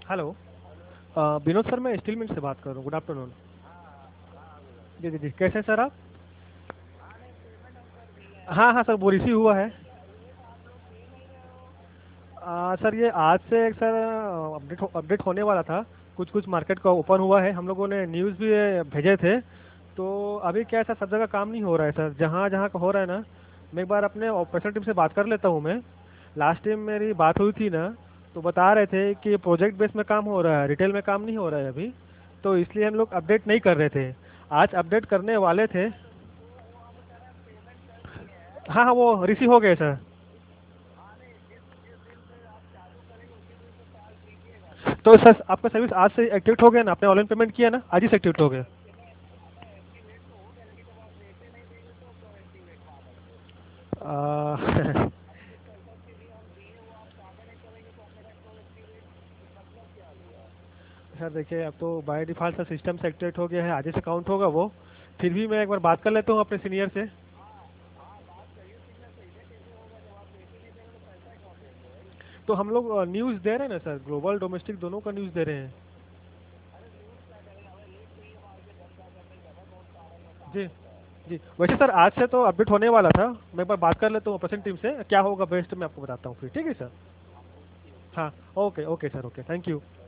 Hello. Vinod sir, मैं steel mill से बात कर रहा हूँ। Good afternoon. जी जी जी, कैसे हैं सर आप? हाँ हाँ सर, वो रिसीव हुआ है। सर ये आज से एक सर अपडेट होने वाला था। कुछ कुछ मार्केट का ओपन हुआ है, हम लोगों ने न्यूज़ भी भेजे थे। तो अभी क्या है सर, सब जगह काम नहीं हो रहा है सर, जहाँ जहाँ का हो रहा है ना। मैं एक बार अपने ऑपरेशन टीम से बात कर लेता हूँ मैं। लास्ट टाइम मेरी बात हुई थी ना, तो बता रहे थे कि प्रोजेक्ट बेस में काम हो रहा है, रिटेल में काम नहीं हो रहा है अभी। तो इसलिए हम लोग अपडेट नहीं कर रहे थे। आज अपडेट करने वाले थे। हाँ हाँ, वो रिसीव हो गए सर। तो सर आपका सर्विस आज से एक्टिवेट हो गया ना? आपने ऑनलाइन पेमेंट किया ना, आज ही से एक्टिवेट हो गया। आ, सर देखिए, अब तो बाय डिफ़ॉल्ट सर सिस्टम से एक्टिवेट हो गया है, आज ही से काउंट होगा वो। फिर भी मैं एक बार बात कर लेता हूँ अपने सीनियर से। तो हम लोग न्यूज़ दे रहे हैं ना सर, ग्लोबल डोमेस्टिक दोनों का न्यूज़ दे रहे हैं। जी जी, वैसे सर आज से तो अपडेट होने वाला था। मैं एक बार बात कर लेता हूँ ऑपरेशन टीम से, क्या होगा बेस्ट मैं आपको बताता हूँ फिर, ठीक है सर। हाँ। Okay okay sir, okay, thank you.